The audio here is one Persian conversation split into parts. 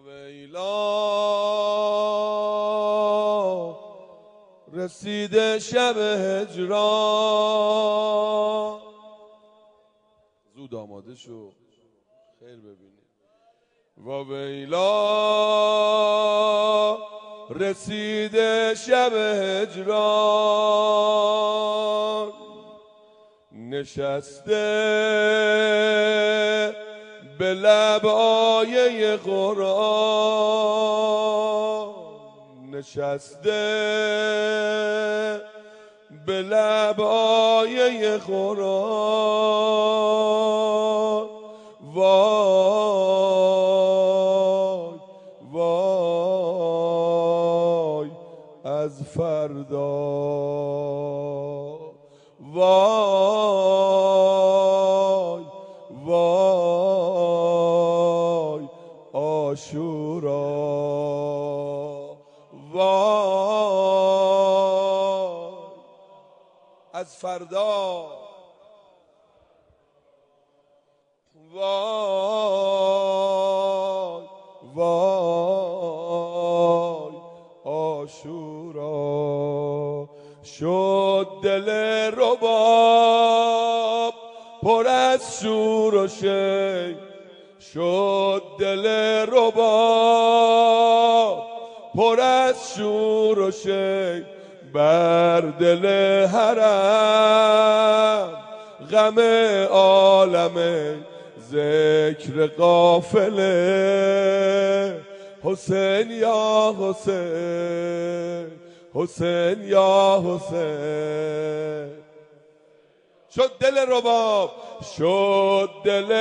ویلا رسیده شب هجران. زود آماده شو خیر ببینی. و ویلا رسیده شب هجران، نشسته به لب آیه قرآن، نشسته به لب آیه قرآن. وای وای از فردا، وای وای عاشورا، وای از فردا، وای وای عاشورا. شد دل رباب پر از شور و شی، شد دل رباب پر از شور و شی، بر دل حرم غم عالمه، ذکر قافله حسین یا حسین، حسین یا حسین. شد دل رباب، شد دل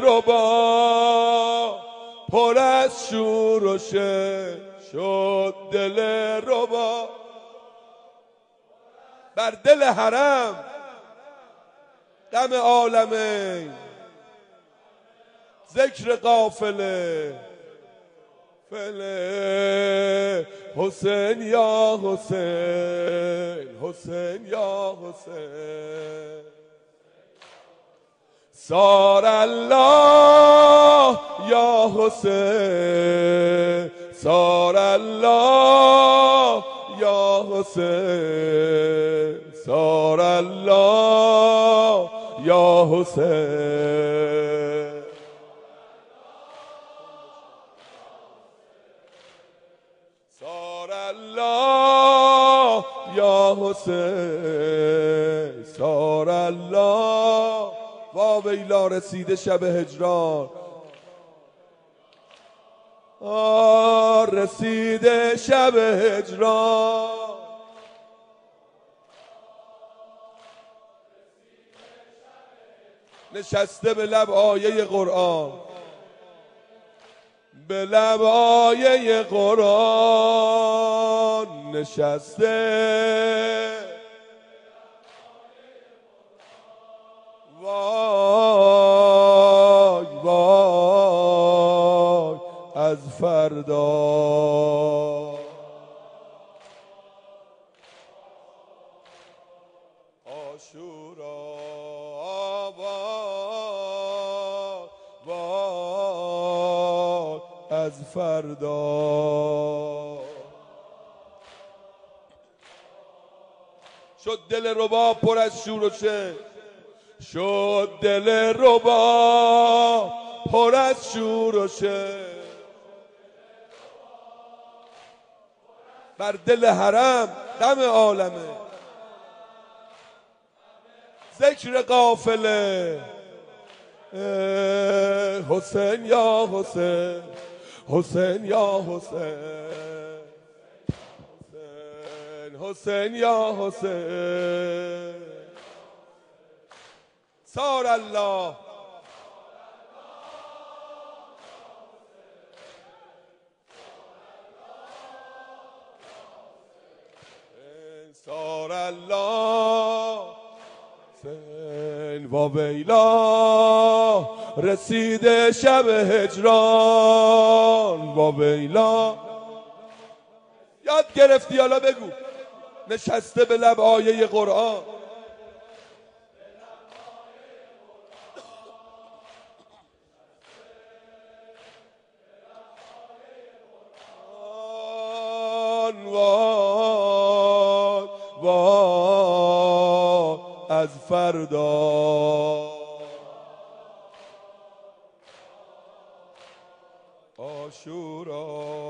رباب پر از شور و شی، شد دل رباب بر دل حرم غم عالمین، ذکر قافله فله حسین یا حسین، حسین یا حسین. صار الله یا حسین، صار الله یا حسین، صار الله یا حسین. صار الله یا حسین، صار الله. وا ویلا رسیده شب هجران، رسیده شب هجران. نشسته به لب آیه قرآن، به لب آیه قرآن نشسته. وای وای از فردا، عاشورا، وای وای از فردا. شد دل رباب پر از شور و شی، شد دل رباب پر از شور و شی، بر دل حرم غم عالمه، ذکر قافله حسین یا حسین، حسین یا حسین، حسین حسین یا حسین. صار الله صار الله. و ویلا رسیده شب هجران، و ویلا. یاد گرفتی حالا بگو. نشسته به لب آیه قرآن، از فردا عاشورا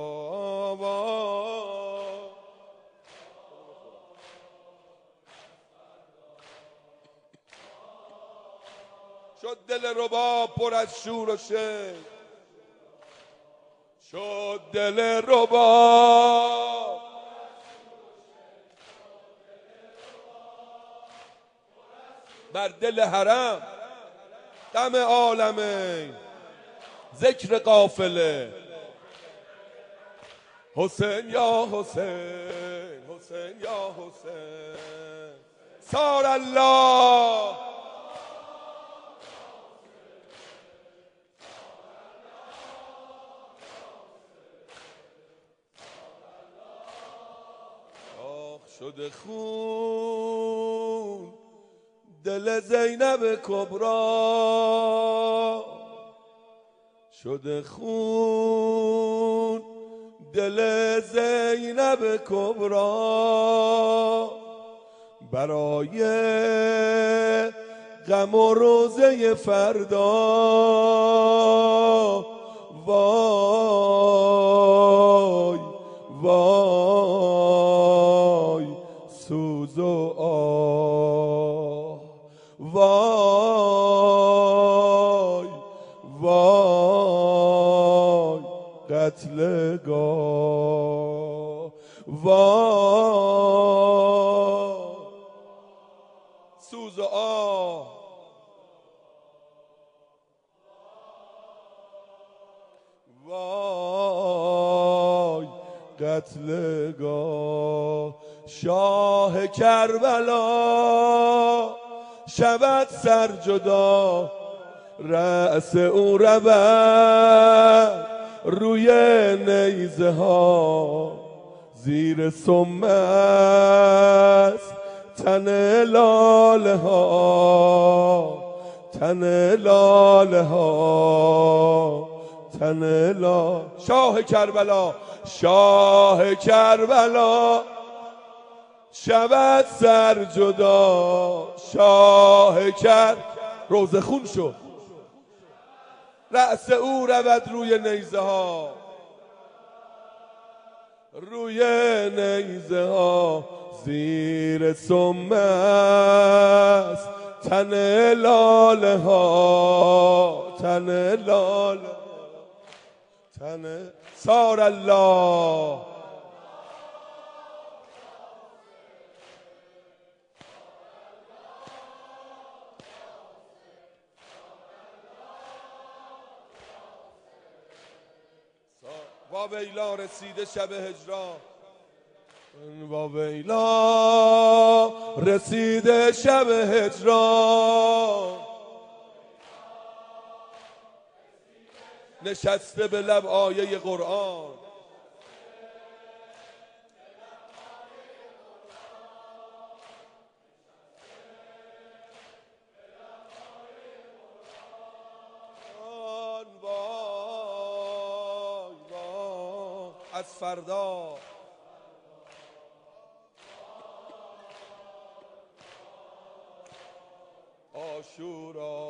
شد دل رباب پر از شور و شید، شد دل رباب بر دل حرم غم عالمین، ذکر قافله حسین یا حسین، حسین یا حسین، سار الله شده خون دل زینب کبرا، شده خون دل زینب کبرا، برای غم و روزه فردا. وای وای سوز و آه، وای وای قتلگاه، وای سوز و آه، وای قتلگاه. شاه کربلا شود سرجدا، رأس او رود روی نیزه ها، زیر سم است تن لاله ها، تن لاله ها، تن لاله. شاه کربلا، شاه کربلا شود سر جدا، شاه کر روزه خون شد، رأس او رود روی نیزه ها، روی نیزه ها، زیر سم است تن لاله ها، تن لاله، تن سار الله. واویلا رسیده شب هجران، واویلا رسیده شب هجران، نشسته به لب آیه قرآن، از فردا عاشورا،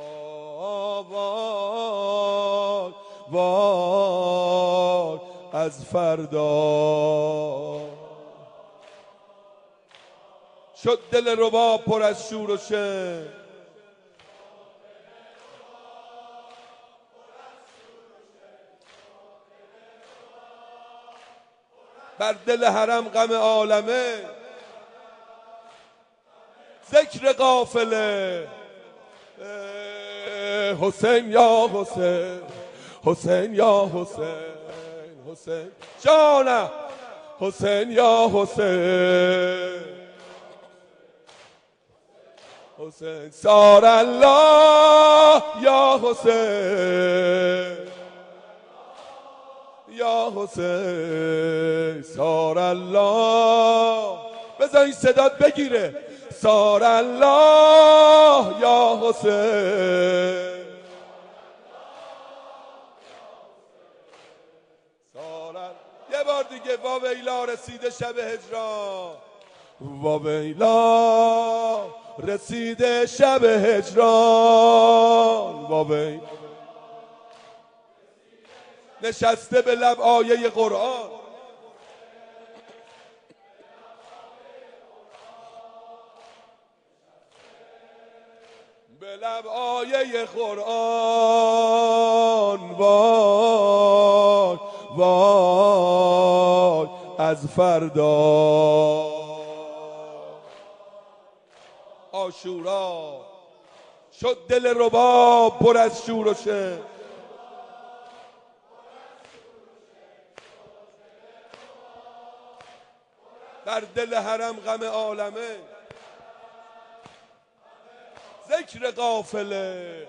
وای وای از فردا. شد دل رباب پر از شور و شن، بر دل حرم غم عالمه، ذکر قافله حسین یا حسین، حسین یا حسین، حسین جانم، حسین یا حسین، حسین سار الله یا حسین، یا حسین سار الله. بذار این صدات بگیره، سار الله یا حسین، سار یه بار دیگه. واویلا رسیده شب هجران، واویلا رسیده شب هجران وای نشسته به لب آیه قرآن به لب آیه قرآن وای وای از فردا عاشورا شد دل رباب پر از شور و شعر در دل حرم غم عالمه ذکر قافله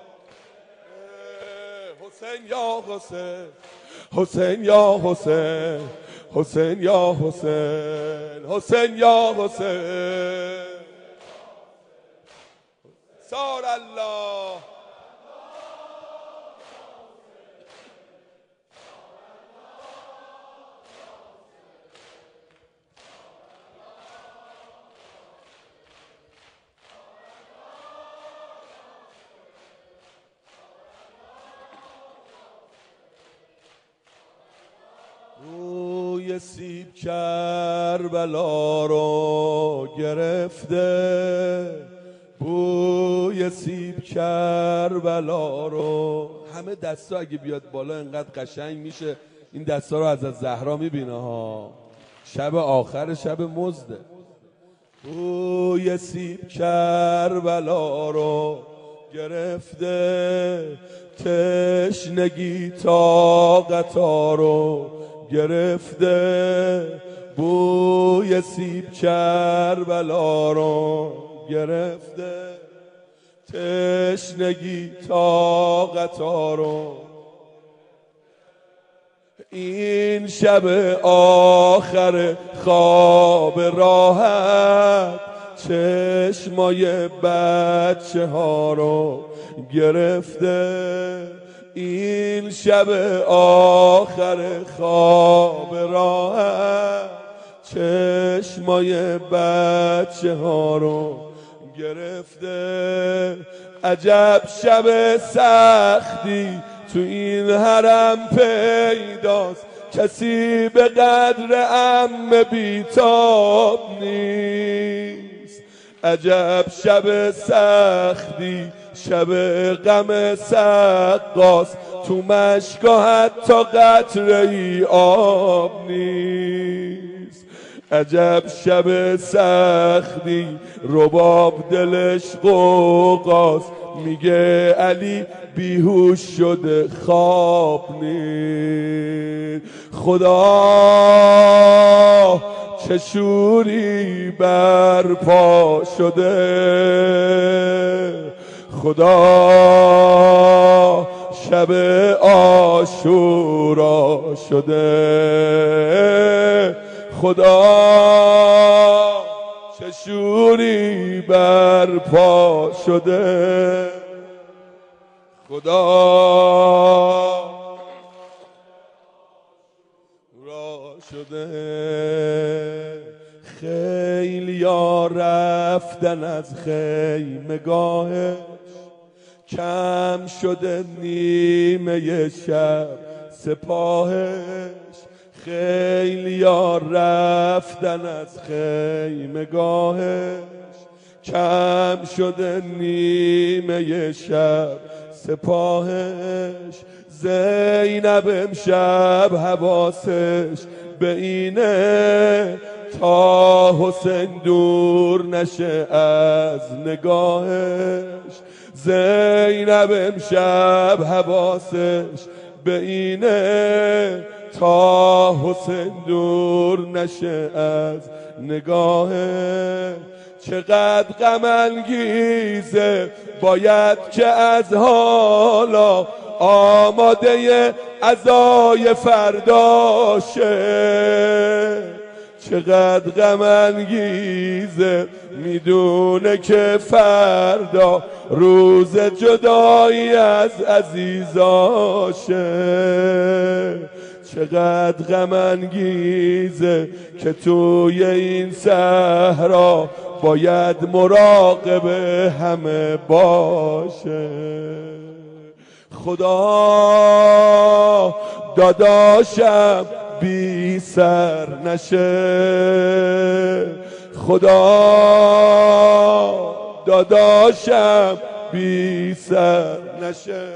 حسین یا حسین حسین یا حسین حسین یا حسین حسین یا حسین سار الله روی سیب کربلا رو گرفته بوی سیب کربلا رو همه دستا اگه بیاد بالا انقدر قشنگ میشه این دستا رو از زهرا میبینه ها شب آخر شب مزده بوی سیب کربلا رو گرفته تشنگی طاقتا رو گرفته بوی سیب کربلا رو گرفته تشنگی طاقتا رو این شب آخر خواب راحت چشمای بچه ها رو گرفته این شب آخر خواب راحت چشمای بچه ها رو گرفته عجب شب سختی تو این حرم پیداست کسی به قدر عم بیتاب نیست عجب شب سختی شب غم سقاس تو مشکا حتی قطره ای آب نیست عجب شب سختی رباب دلش قوقاست میگه علی بیهوش شده خواب نیست خدا چه شوری برپا شده خدا شب عاشورا شده خدا چه شوری برپا شده خدا را شده خیلی ها رفتن از خیمگاهش کم شده نیمه شب سپاهش خیلی ها رفتن از خیمگاهش کم شده نیمه شب سپاهش زینب امشب حواسش به اینه تا حسین دور نشه از نگاهش زینب امشب حواسش به اینه تا حسین دور نشه از نگاهش چقدر غم انگیزه باید که از حالا آماده عزای فرداشه چقدر غم انگیزه میدونه که فردا روز جدایی از عزیزاشه چقدر غم انگیزه که توی این صحرا باید مراقب همه باشه. خدا داداشم بی سر نشه، خدا داداشم بی سر نشه،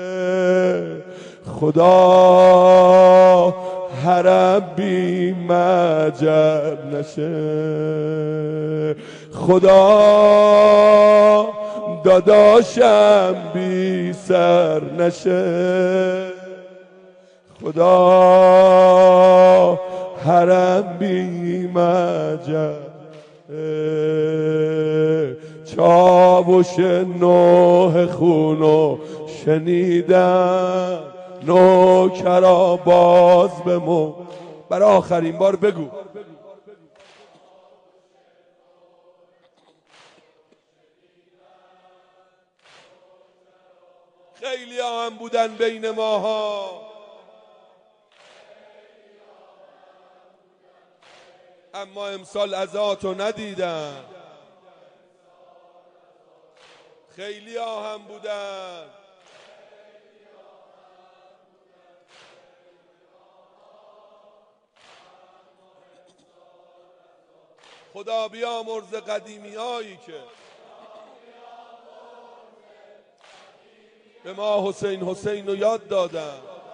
خدا حرم بی مجر نشه، خدا داداشم بی سر نشه، خدا حرم بی مجر. چاوش نوح خونو شنیدم، نوکرا باز بمون. برای آخرین بار بگو. خیلی هم بودن بین ماها، اما امسال عزاتو ندیدن. خیلی هم بودن، خدا بیامرز قدیمی هایی که به ما حسین رو یاد دادن.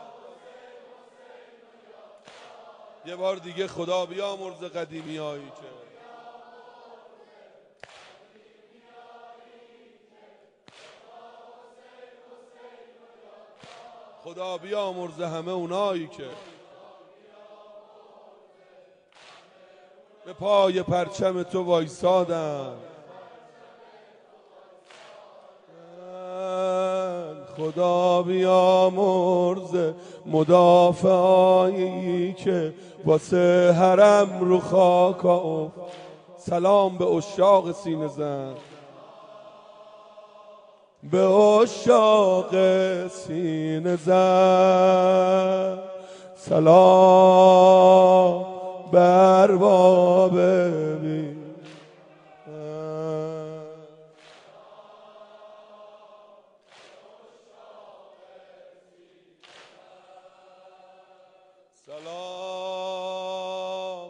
یه بار دیگه خدا بیامرز قدیمی هایی که خدا بیامرز همه اونایی که به پای پرچم تو وایسادن. خدا بیامرز مدافعایی که واسه حرم رو خاک افتاد. سلام به عشاق سینه زن، به عشاق سینه زن، سلام به ارباب بی. سلام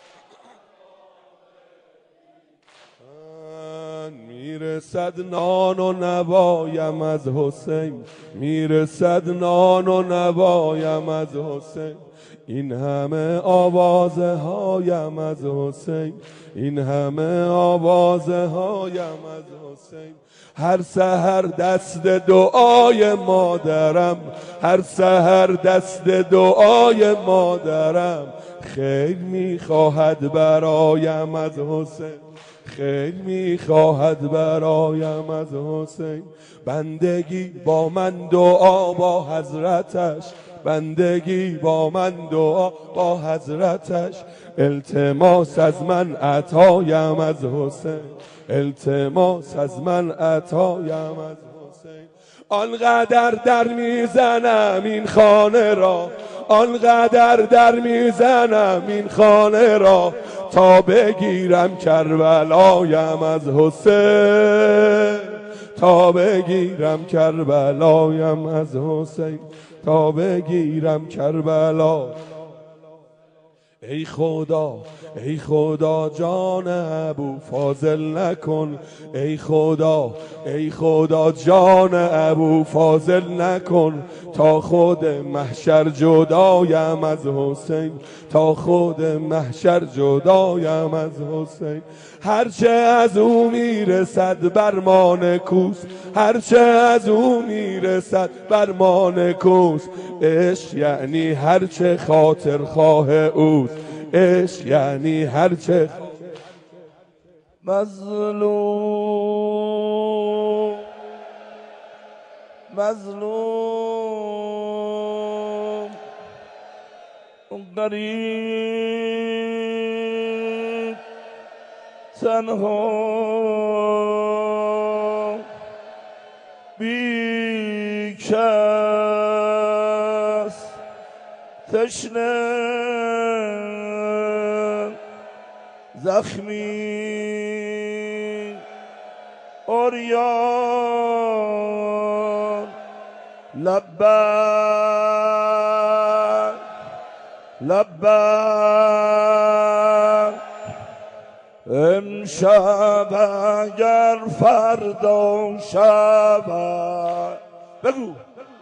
میرسد نان و نوایم از حسین، میرسد نان و نوایم از حسین، این همه آوازه هایم از حسین، این همه آوازه هایم از حسین. هر سحر دست دعای مادرم، هر سحر دست دعای مادرم، خیر میخواهد برایم از حسین، خیر میخواهد برایم از حسین. بندگی با من دعا با حضرتش، بندگی با من دعا با حضرتش، التماس از من عطایم از حسین، التماس از من عطایم از حسین. آنقدر در میزنم این خانه را، آنقدر در میزنم این خانه را، تا بگیرم کربلایم از حسین، تا بگیرم کربلایم از حسین، تا بگیرم کربلا. ای خدا ای خدا جان ابو فاضل نکن، ای خدا ای خدا جان ابو فاضل نکن، تا خود محشر جدایم از حسین، تا خود محشر جدایم از حسین. هرچه از او میرسد برمان کوس، هرچه از او میرسد برمان کوس، عشق یعنی هرچه خاطر خواه اوست، عشق یعنی هرچه مظلوم مظلوم غریب تنها بی کس تشنه زخمی عریان لبک لبک امشب اگر فردا شود بگو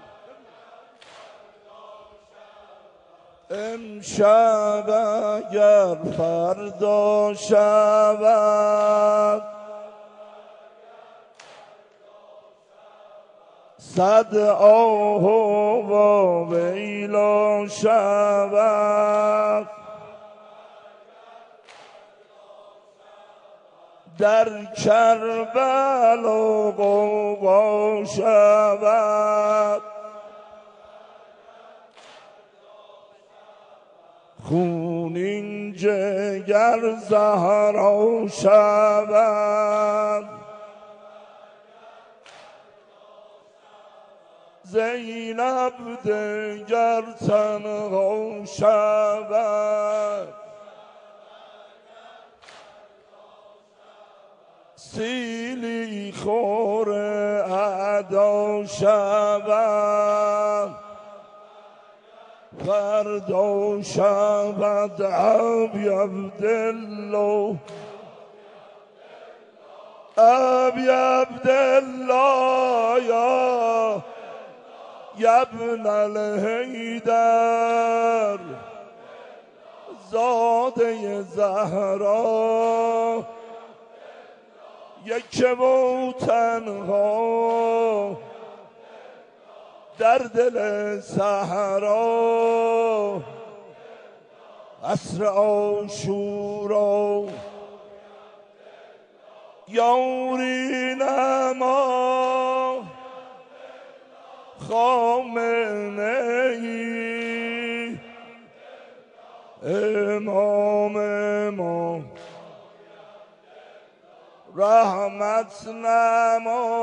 امشب اگر فردا شود صد آه و ویلا شود در کربلا غوغا شود خونین جگر زهرا شود زینب دگر تنها شود سیلی خور ادا شود فردا شود ابی عبدالله ابی عبدالله یا ابن الحیدر زاده زهرا یک و تنها در دل صحرا عصر عاشورا یاری نما خامنه ای امام ما رحمت نما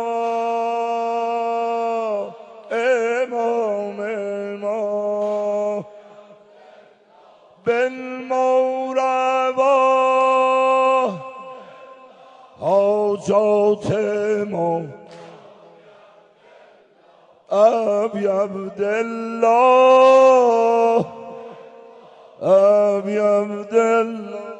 امام ما بالموروا حاجات ما ابی عبدالله ابی عبدالله